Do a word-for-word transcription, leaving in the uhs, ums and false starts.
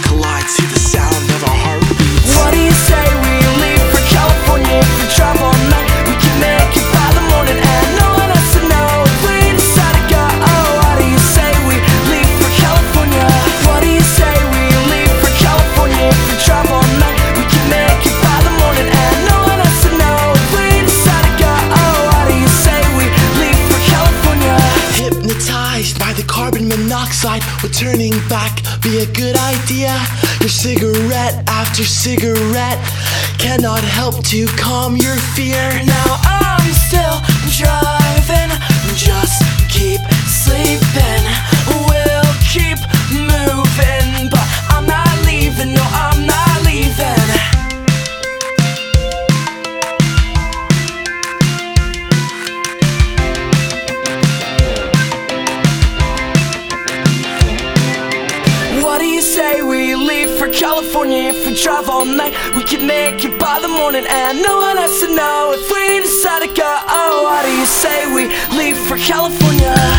collide, see the sound of our heartbeats. What do you say we leave for California? If we drive all night, we can make it by the morning, and no one has to know if we decide to go. Oh, what do you say we leave for California? What do you say we leave for California? If we drive all night, we can make it by the morning, and no one has to know if we decide to go. Oh, what do you say we leave for California? Hypnotized by the carbon monoxide, would turning back be a good idea? Your cigarette after cigarette cannot help to calm your fear. Now I'm still driving, just keep sleeping. We'll keep moving, but I'm not leaving, no, I'm not leaving. What do you say we leave for California? If we drive all night, we can make it by the morning, and no one has to know if we decide to go. Oh, what do you say we leave for California?